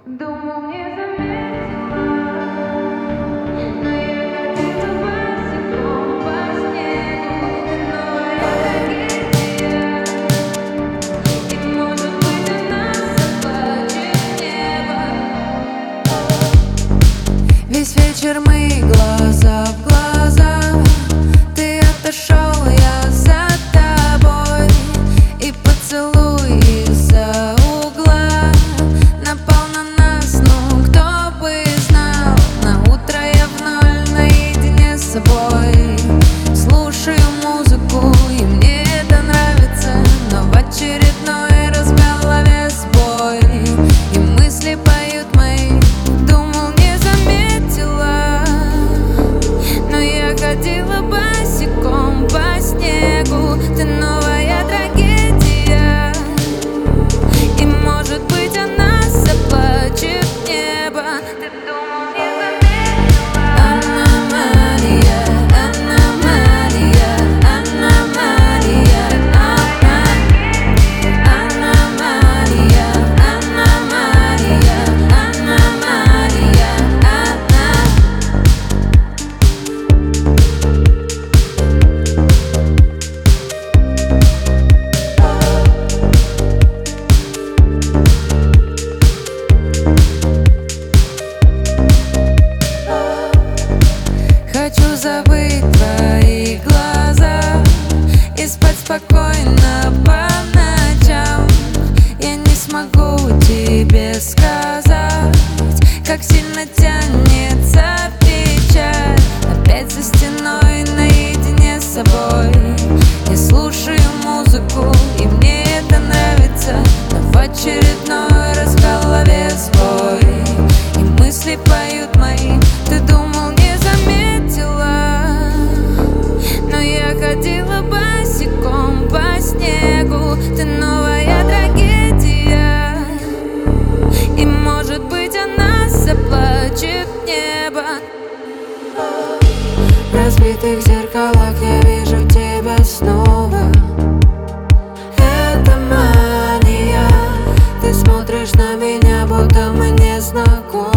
Думал, не заметила, но я ходила босиком по снегу. Ты новая трагедия, и, может быть, она заплачет небо. Весь вечер мы глаза в глаза. Ты отошел, я за тобой. И поцелуй из-за угла напал на нас, ну кто бы знал. На утро я вновь наедине с собой. Слушаю музыку, и мне это нравится, но в очередной раз в голове сбой, и мысли поют мои. Думал, не заметила, но я ходила босиком по снегу. Ты новая трагедия, и, может быть, она заплачет небо. Ты думал, не заметила, Аномалия, аномалия, аномалия, аномалия, аномалия, аномалия, Хочу забыть твои глаза и спать спокойно по ночам. Я не смогу тебе сказать, как сильно тянется печаль. Опять за стеной наедине с собой. Я слушаю музыку, и мне это нравится, но в очередной раз в голове сбой, и мысли поют мои. Ты думал, не заметила, но я ходила босиком по снегу. Ты новая трагедия, и, может быть, она заплачет небо. В разбитых зеркалах я вижу тебя снова. Это мания. Ты смотришь на меня, будто мы не знакомы.